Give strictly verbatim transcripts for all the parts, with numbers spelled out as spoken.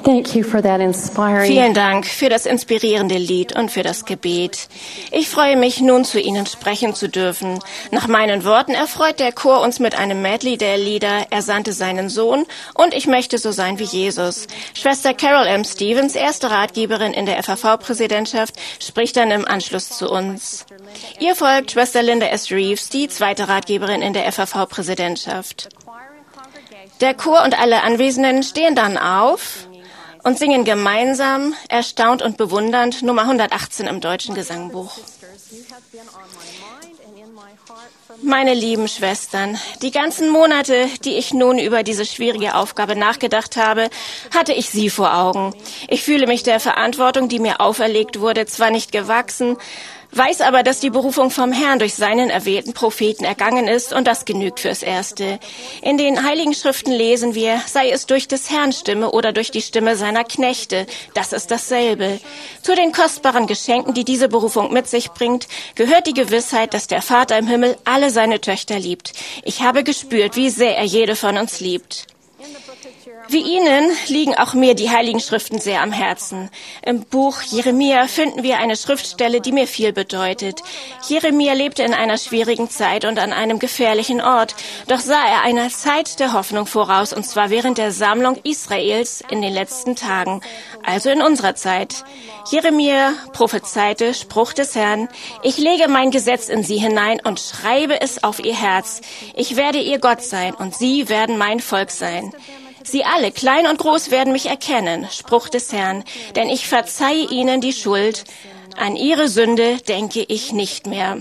Thank you for that inspiring. Vielen Dank für das inspirierende Lied und für das Gebet. Ich freue mich, nun zu Ihnen sprechen zu dürfen. Nach meinen Worten erfreut der Chor uns mit einem Medley der Lieder Er sandte seinen Sohn und Ich möchte so sein wie Jesus. Schwester Carol M. Stevens, erste Ratgeberin in der F A V-Präsidentschaft, spricht dann im Anschluss zu uns. Ihr folgt Schwester Linda S. Reeves, die zweite Ratgeberin in der F A V-Präsidentschaft. Der Chor und alle Anwesenden stehen dann auf und singen gemeinsam, erstaunt und bewundernd, Nummer hundertachtzehn im Deutschen Gesangbuch. Meine lieben Schwestern, die ganzen Monate, die ich nun über diese schwierige Aufgabe nachgedacht habe, hatte ich Sie vor Augen. Ich fühle mich der Verantwortung, die mir auferlegt wurde, zwar nicht gewachsen, weiß aber, dass die Berufung vom Herrn durch seinen erwählten Propheten ergangen ist und das genügt fürs Erste. In den Heiligen Schriften lesen wir, sei es durch des Herrn Stimme oder durch die Stimme seiner Knechte, das ist dasselbe. Zu den kostbaren Geschenken, die diese Berufung mit sich bringt, gehört die Gewissheit, dass der Vater im Himmel alle seine Töchter liebt. Ich habe gespürt, wie sehr er jede von uns liebt. Wie Ihnen liegen auch mir die Heiligen Schriften sehr am Herzen. Im Buch Jeremia finden wir eine Schriftstelle, die mir viel bedeutet. Jeremia lebte in einer schwierigen Zeit und an einem gefährlichen Ort. Doch sah er einer Zeit der Hoffnung voraus, und zwar während der Sammlung Israels in den letzten Tagen, also in unserer Zeit. Jeremia prophezeite, Spruch des Herrn, ich lege mein Gesetz in sie hinein und schreibe es auf ihr Herz. Ich werde ihr Gott sein und sie werden mein Volk sein. Sie alle, klein und groß, werden mich erkennen, Spruch des Herrn, denn ich verzeihe ihnen die Schuld. An ihre Sünde denke ich nicht mehr.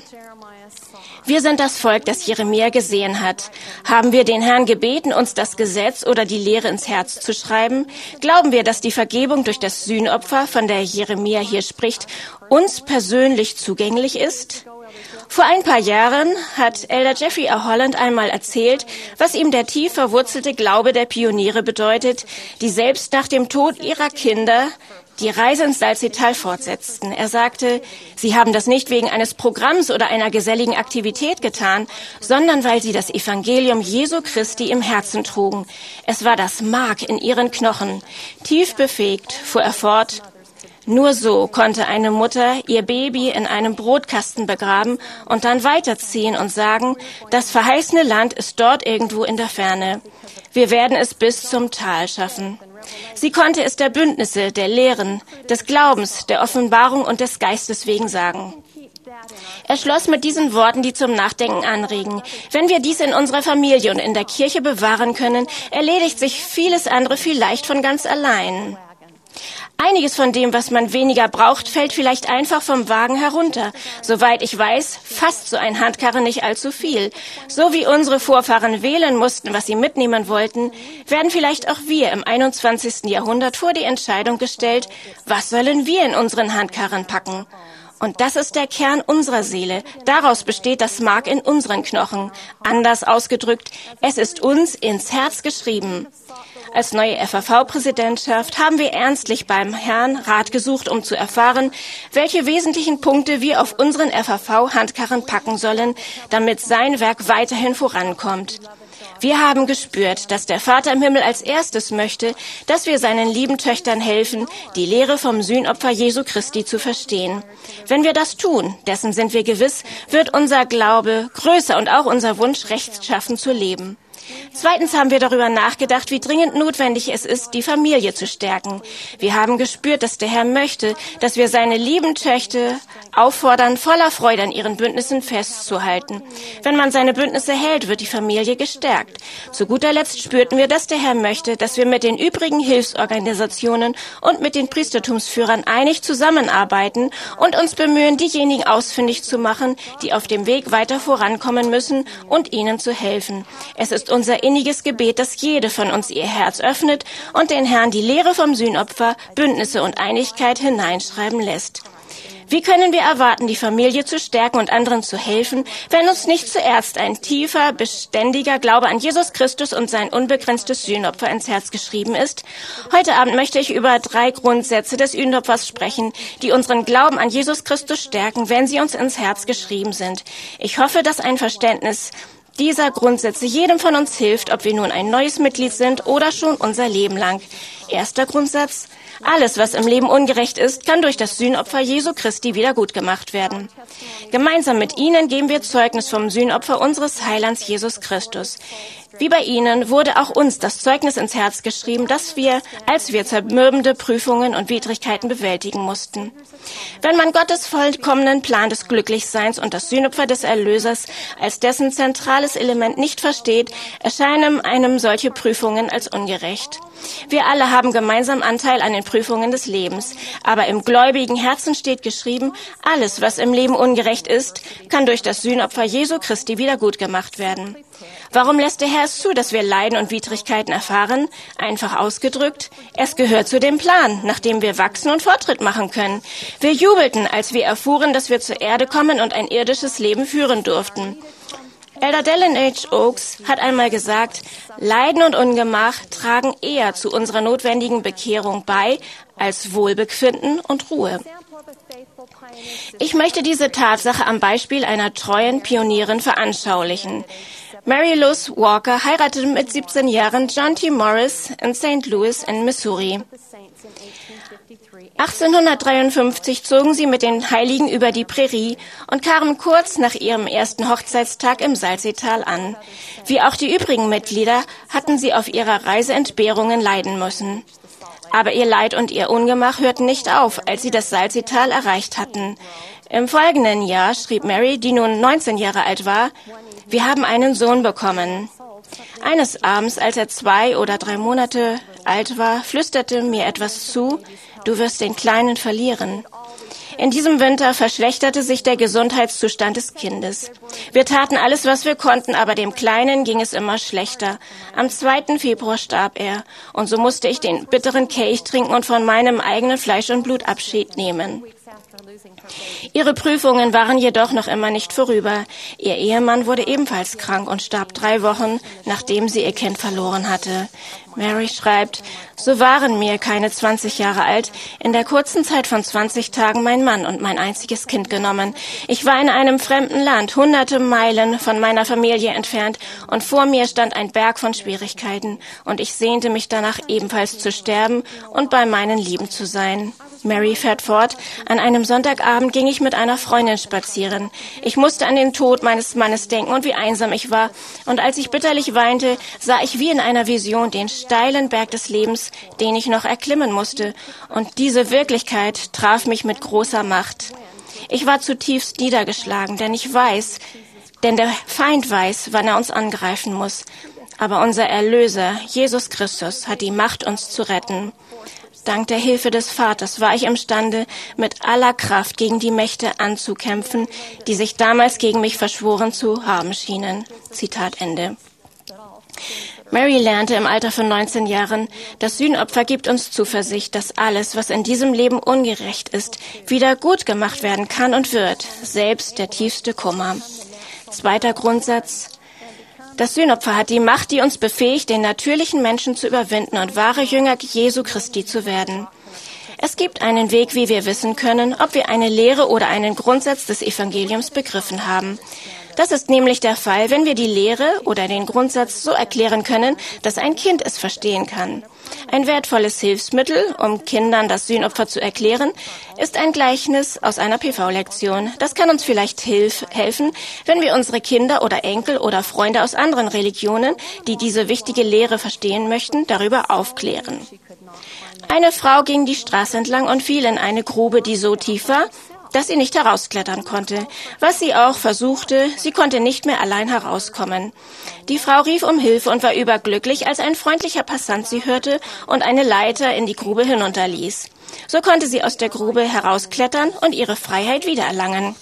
Wir sind das Volk, das Jeremia gesehen hat. Haben wir den Herrn gebeten, uns das Gesetz oder die Lehre ins Herz zu schreiben? Glauben wir, dass die Vergebung durch das Sühnopfer, von der Jeremia hier spricht, uns persönlich zugänglich ist? Vor ein paar Jahren hat Elder Jeffrey A. Holland einmal erzählt, was ihm der tief verwurzelte Glaube der Pioniere bedeutet, die selbst nach dem Tod ihrer Kinder die Reise ins Salzseetal fortsetzten. Er sagte, sie haben das nicht wegen eines Programms oder einer geselligen Aktivität getan, sondern weil sie das Evangelium Jesu Christi im Herzen trugen. Es war das Mark in ihren Knochen. Tief befähigt fuhr er fort. Nur so konnte eine Mutter ihr Baby in einem Brotkasten begraben und dann weiterziehen und sagen, das verheißene Land ist dort irgendwo in der Ferne. Wir werden es bis zum Tal schaffen. Sie konnte es der Bündnisse, der Lehren, des Glaubens, der Offenbarung und des Geistes wegen sagen. Er schloss mit diesen Worten, die zum Nachdenken anregen. Wenn wir dies in unserer Familie und in der Kirche bewahren können, erledigt sich vieles andere vielleicht von ganz allein. Einiges von dem, was man weniger braucht, fällt vielleicht einfach vom Wagen herunter. Soweit ich weiß, fasst so ein Handkarren nicht allzu viel. So wie unsere Vorfahren wählen mussten, was sie mitnehmen wollten, werden vielleicht auch wir im einundzwanzigsten Jahrhundert vor die Entscheidung gestellt, was sollen wir in unseren Handkarren packen? Und das ist der Kern unserer Seele. Daraus besteht das Mark in unseren Knochen. Anders ausgedrückt, es ist uns ins Herz geschrieben. Als neue F A V-Präsidentschaft haben wir ernstlich beim Herrn Rat gesucht, um zu erfahren, welche wesentlichen Punkte wir auf unseren F A V-Handkarren packen sollen, damit sein Werk weiterhin vorankommt. Wir haben gespürt, dass der Vater im Himmel als erstes möchte, dass wir seinen lieben Töchtern helfen, die Lehre vom Sühnopfer Jesu Christi zu verstehen. Wenn wir das tun, dessen sind wir gewiss, wird unser Glaube größer und auch unser Wunsch, rechtschaffen zu leben. Zweitens haben wir darüber nachgedacht, wie dringend notwendig es ist, die Familie zu stärken. Wir haben gespürt, dass der Herr möchte, dass wir seine lieben Töchter auffordern, voller Freude an ihren Bündnissen festzuhalten. Wenn man seine Bündnisse hält, wird die Familie gestärkt. Zu guter Letzt spürten wir, dass der Herr möchte, dass wir mit den übrigen Hilfsorganisationen und mit den Priestertumsführern einig zusammenarbeiten und uns bemühen, diejenigen ausfindig zu machen, die auf dem Weg weiter vorankommen müssen und ihnen zu helfen. Es ist unser inniges Gebet, dass jede von uns ihr Herz öffnet und den Herrn die Lehre vom Sühnopfer, Bündnisse und Einigkeit hineinschreiben lässt. Wie können wir erwarten, die Familie zu stärken und anderen zu helfen, wenn uns nicht zuerst ein tiefer, beständiger Glaube an Jesus Christus und sein unbegrenztes Sühnopfer ins Herz geschrieben ist? Heute Abend möchte ich über drei Grundsätze des Sühnopfers sprechen, die unseren Glauben an Jesus Christus stärken, wenn sie uns ins Herz geschrieben sind. Ich hoffe, dass ein Verständnis dieser Grundsätze jedem von uns hilft, ob wir nun ein neues Mitglied sind oder schon unser Leben lang. Erster Grundsatz: Alles, was im Leben ungerecht ist, kann durch das Sühnopfer Jesu Christi wieder gut gemacht werden. Gemeinsam mit Ihnen geben wir Zeugnis vom Sühnopfer unseres Heilands Jesus Christus. Wie bei Ihnen wurde auch uns das Zeugnis ins Herz geschrieben, dass wir, als wir zermürbende Prüfungen und Widrigkeiten bewältigen mussten. Wenn man Gottes vollkommenen Plan des Glücklichseins und das Sühnopfer des Erlösers als dessen zentrales Element nicht versteht, erscheinen einem solche Prüfungen als ungerecht. Wir alle haben gemeinsam Anteil an den Prüfungen des Lebens, aber im gläubigen Herzen steht geschrieben, alles, was im Leben ungerecht ist, kann durch das Sühnopfer Jesu Christi wieder gut gemacht werden. Warum lässt der Herr es zu, dass wir Leiden und Widrigkeiten erfahren? Einfach ausgedrückt, es gehört zu dem Plan, nach dem wir wachsen und Fortschritt machen können. Wir jubelten, als wir erfuhren, dass wir zur Erde kommen und ein irdisches Leben führen durften. Elder Dallin H. Oaks hat einmal gesagt, Leiden und Ungemach tragen eher zu unserer notwendigen Bekehrung bei, als Wohlbefinden und Ruhe. Ich möchte diese Tatsache am Beispiel einer treuen Pionierin veranschaulichen. Mary Louise Walker heiratete mit siebzehn Jahren John T. Morris in Saint Louis in Missouri. achtzehnhundertdreiundfünfzig zogen sie mit den Heiligen über die Prärie und kamen kurz nach ihrem ersten Hochzeitstag im Salzseetal an. Wie auch die übrigen Mitglieder hatten sie auf ihrer Reise Entbehrungen leiden müssen. Aber ihr Leid und ihr Ungemach hörten nicht auf, als sie das Salzseetal erreicht hatten. Im folgenden Jahr schrieb Mary, die nun neunzehn Jahre alt war, wir haben einen Sohn bekommen. Eines Abends, als er zwei oder drei Monate alt war, flüsterte mir etwas zu, du wirst den Kleinen verlieren. In diesem Winter verschlechterte sich der Gesundheitszustand des Kindes. Wir taten alles, was wir konnten, aber dem Kleinen ging es immer schlechter. Am zweiten Februar starb er, und so musste ich den bitteren Kelch trinken und von meinem eigenen Fleisch und Blut Abschied nehmen. Ihre Prüfungen waren jedoch noch immer nicht vorüber. Ihr Ehemann wurde ebenfalls krank und starb drei Wochen, nachdem sie ihr Kind verloren hatte. Mary schreibt, so waren mir keine zwanzig Jahre alt, in der kurzen Zeit von zwanzig Tagen mein Mann und mein einziges Kind genommen. Ich war in einem fremden Land, hunderte Meilen von meiner Familie entfernt, und vor mir stand ein Berg von Schwierigkeiten, und ich sehnte mich danach, ebenfalls zu sterben und bei meinen Lieben zu sein. Mary fährt fort, an einem Sonntagabend ging ich mit einer Freundin spazieren. Ich musste an den Tod meines Mannes denken und wie einsam ich war. Und als ich bitterlich weinte, sah ich wie in einer Vision den steilen Berg des Lebens, den ich noch erklimmen musste. Und diese Wirklichkeit traf mich mit großer Macht. Ich war zutiefst niedergeschlagen, denn ich weiß, denn der Feind weiß, wann er uns angreifen muss. Aber unser Erlöser, Jesus Christus, hat die Macht, uns zu retten. Dank der Hilfe des Vaters war ich imstande, mit aller Kraft gegen die Mächte anzukämpfen, die sich damals gegen mich verschworen zu haben schienen. Zitat Ende. Mary lernte im Alter von neunzehn Jahren, das Sühnopfer gibt uns Zuversicht, dass alles, was in diesem Leben ungerecht ist, wieder gut gemacht werden kann und wird, selbst der tiefste Kummer. Zweiter Grundsatz: Das Sühnopfer hat die Macht, die uns befähigt, den natürlichen Menschen zu überwinden und wahre Jünger Jesu Christi zu werden. Es gibt einen Weg, wie wir wissen können, ob wir eine Lehre oder einen Grundsatz des Evangeliums begriffen haben. Das ist nämlich der Fall, wenn wir die Lehre oder den Grundsatz so erklären können, dass ein Kind es verstehen kann. Ein wertvolles Hilfsmittel, um Kindern das Sühnopfer zu erklären, ist ein Gleichnis aus einer P V-Lektion. Das kann uns vielleicht hilf- helfen, wenn wir unsere Kinder oder Enkel oder Freunde aus anderen Religionen, die diese wichtige Lehre verstehen möchten, darüber aufklären. Eine Frau ging die Straße entlang und fiel in eine Grube, die so tief war, dass sie nicht herausklettern konnte. Was sie auch versuchte, sie konnte nicht mehr allein herauskommen. Die Frau rief um Hilfe und war überglücklich, als ein freundlicher Passant sie hörte und eine Leiter in die Grube hinunterließ. So konnte sie aus der Grube herausklettern und ihre Freiheit wiedererlangen.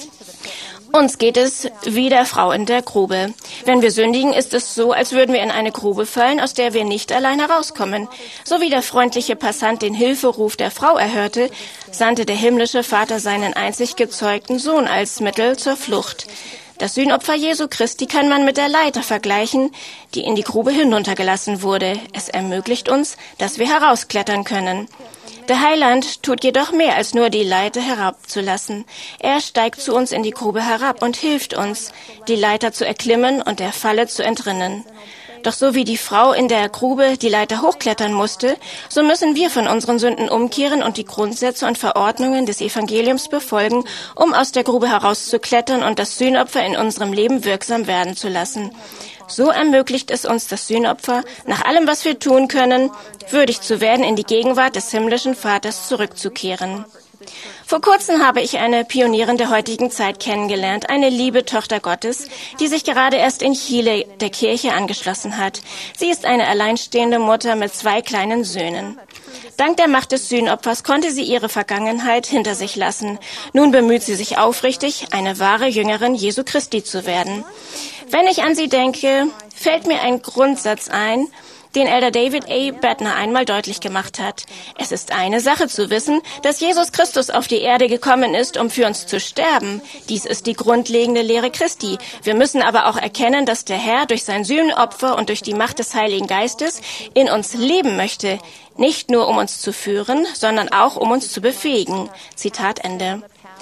Uns geht es wie der Frau in der Grube. Wenn wir sündigen, ist es so, als würden wir in eine Grube fallen, aus der wir nicht allein herauskommen. So wie der freundliche Passant den Hilferuf der Frau erhörte, sandte der himmlische Vater seinen einzig gezeugten Sohn als Mittel zur Flucht. Das Sühnopfer Jesu Christi kann man mit der Leiter vergleichen, die in die Grube hinuntergelassen wurde. Es ermöglicht uns, dass wir herausklettern können. Der Heiland tut jedoch mehr, als nur die Leiter herabzulassen. Er steigt zu uns in die Grube herab und hilft uns, die Leiter zu erklimmen und der Falle zu entrinnen. Doch so wie die Frau in der Grube die Leiter hochklettern musste, so müssen wir von unseren Sünden umkehren und die Grundsätze und Verordnungen des Evangeliums befolgen, um aus der Grube herauszuklettern und das Sühnopfer in unserem Leben wirksam werden zu lassen. So ermöglicht es uns das Sühnopfer, nach allem, was wir tun können, würdig zu werden, in die Gegenwart des himmlischen Vaters zurückzukehren. Vor kurzem habe ich eine Pionierin der heutigen Zeit kennengelernt, eine liebe Tochter Gottes, die sich gerade erst in Chile der Kirche angeschlossen hat. Sie ist eine alleinstehende Mutter mit zwei kleinen Söhnen. Dank der Macht des Sühnopfers konnte sie ihre Vergangenheit hinter sich lassen. Nun bemüht sie sich aufrichtig, eine wahre Jüngerin Jesu Christi zu werden. Wenn ich an sie denke, fällt mir ein Grundsatz ein, den Elder David A. Bednar einmal deutlich gemacht hat. Es ist eine Sache zu wissen, dass Jesus Christus auf die Erde gekommen ist, um für uns zu sterben. Dies ist die grundlegende Lehre Christi. Wir müssen aber auch erkennen, dass der Herr durch sein Sühnopfer und durch die Macht des Heiligen Geistes in uns leben möchte. Nicht nur, um uns zu führen, sondern auch, um uns zu befähigen. Zitat Ende.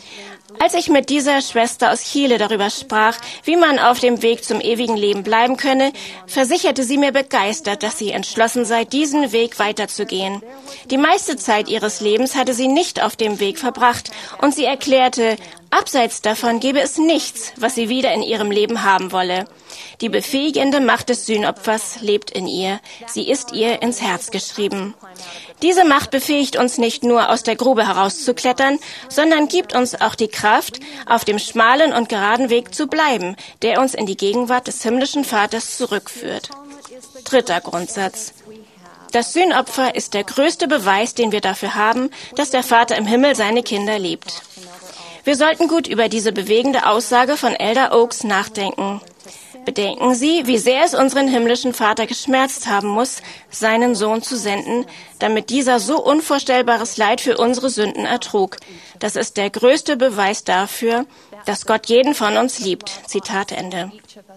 Als ich mit dieser Schwester aus Chile darüber sprach, wie man auf dem Weg zum ewigen Leben bleiben könne, versicherte sie mir begeistert, dass sie entschlossen sei, diesen Weg weiterzugehen. Die meiste Zeit ihres Lebens hatte sie nicht auf dem Weg verbracht und sie erklärte, abseits davon gebe es nichts, was sie wieder in ihrem Leben haben wolle. Die befähigende Macht des Sühnopfers lebt in ihr. Sie ist ihr ins Herz geschrieben. Diese Macht befähigt uns nicht nur, aus der Grube herauszuklettern, sondern gibt uns auch die Kraft, auf dem schmalen und geraden Weg zu bleiben, der uns in die Gegenwart des himmlischen Vaters zurückführt. Dritter Grundsatz. Das Sühnopfer ist der größte Beweis, den wir dafür haben, dass der Vater im Himmel seine Kinder liebt. Wir sollten gut über diese bewegende Aussage von Elder Oaks nachdenken. Bedenken Sie, wie sehr es unseren himmlischen Vater geschmerzt haben muss, seinen Sohn zu senden, damit dieser so unvorstellbares Leid für unsere Sünden ertrug. Das ist der größte Beweis dafür, dass Gott jeden von uns liebt. Zitat Ende.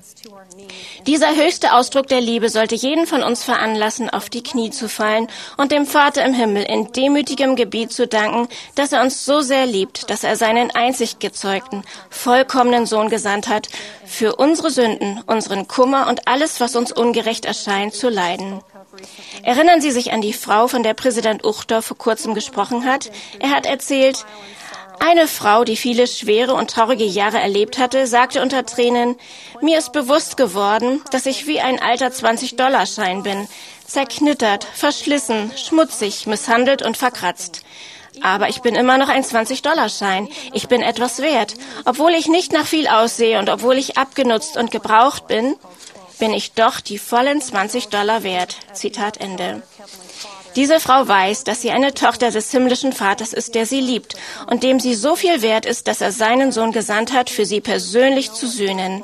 Dieser höchste Ausdruck der Liebe sollte jeden von uns veranlassen, auf die Knie zu fallen und dem Vater im Himmel in demütigem Gebet zu danken, dass er uns so sehr liebt, dass er seinen einzig gezeugten, vollkommenen Sohn gesandt hat, für unsere Sünden, unseren Kummer und alles, was uns ungerecht erscheint, zu leiden. Erinnern Sie sich an die Frau, von der Präsident Uchtdorf vor kurzem gesprochen hat? Er hat erzählt, eine Frau, die viele schwere und traurige Jahre erlebt hatte, sagte unter Tränen, mir ist bewusst geworden, dass ich wie ein alter zwanzig-Dollar-Schein bin, zerknittert, verschlissen, schmutzig, misshandelt und verkratzt. Aber ich bin immer noch ein zwanzig-Dollar-Schein. Ich bin etwas wert. Obwohl ich nicht nach viel aussehe und obwohl ich abgenutzt und gebraucht bin, bin ich doch die vollen zwanzig Dollar wert. Zitat Ende. Diese Frau weiß, dass sie eine Tochter des himmlischen Vaters ist, der sie liebt und dem sie so viel wert ist, dass er seinen Sohn gesandt hat, für sie persönlich zu sühnen.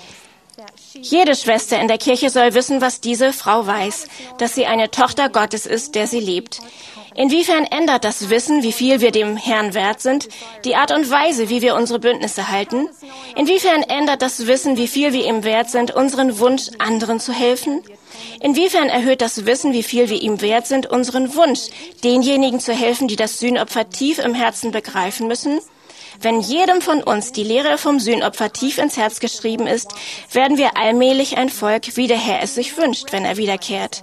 Jede Schwester in der Kirche soll wissen, was diese Frau weiß, dass sie eine Tochter Gottes ist, der sie liebt. Inwiefern ändert das Wissen, wie viel wir dem Herrn wert sind, die Art und Weise, wie wir unsere Bündnisse halten? Inwiefern ändert das Wissen, wie viel wir ihm wert sind, unseren Wunsch, anderen zu helfen? Inwiefern erhöht das Wissen, wie viel wir ihm wert sind, unseren Wunsch, denjenigen zu helfen, die das Sühnopfer tief im Herzen begreifen müssen? Wenn jedem von uns die Lehre vom Sühnopfer tief ins Herz geschrieben ist, werden wir allmählich ein Volk, wie der Herr es sich wünscht, wenn er wiederkehrt.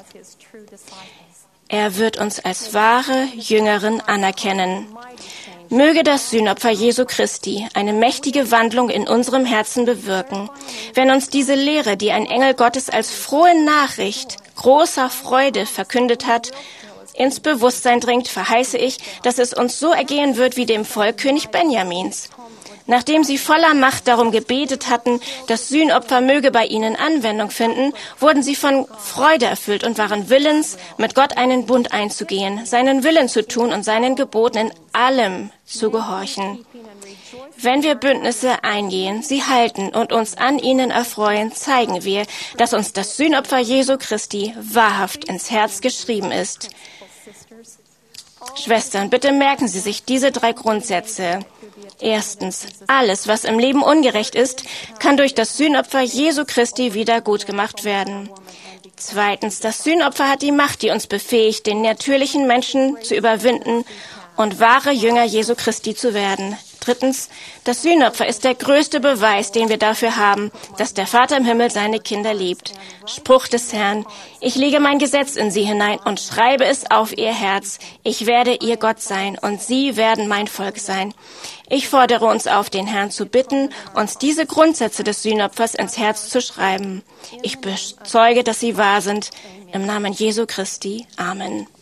Er wird uns als wahre Jüngerin anerkennen. Möge das Sühnopfer Jesu Christi eine mächtige Wandlung in unserem Herzen bewirken. Wenn uns diese Lehre, die ein Engel Gottes als frohe Nachricht großer Freude verkündet hat, ins Bewusstsein dringt, verheiße ich, dass es uns so ergehen wird wie dem Volk König Benjamins. Nachdem sie voller Macht darum gebetet hatten, das Sühnopfer möge bei ihnen Anwendung finden, wurden sie von Freude erfüllt und waren willens, mit Gott einen Bund einzugehen, seinen Willen zu tun und seinen Geboten in allem zu gehorchen. Wenn wir Bündnisse eingehen, sie halten und uns an ihnen erfreuen, zeigen wir, dass uns das Sühnopfer Jesu Christi wahrhaft ins Herz geschrieben ist. Schwestern, bitte merken Sie sich diese drei Grundsätze. Erstens, alles, was im Leben ungerecht ist, kann durch das Sühnopfer Jesu Christi wieder gut gemacht werden. Zweitens, das Sühnopfer hat die Macht, die uns befähigt, den natürlichen Menschen zu überwinden und wahre Jünger Jesu Christi zu werden. Drittens, das Sühnopfer ist der größte Beweis, den wir dafür haben, dass der Vater im Himmel seine Kinder liebt. Spruch des Herrn: Ich lege mein Gesetz in sie hinein und schreibe es auf ihr Herz. Ich werde ihr Gott sein und sie werden mein Volk sein. Ich fordere uns auf, den Herrn zu bitten, uns diese Grundsätze des Sühnopfers ins Herz zu schreiben. Ich bezeuge, dass sie wahr sind. Im Namen Jesu Christi. Amen.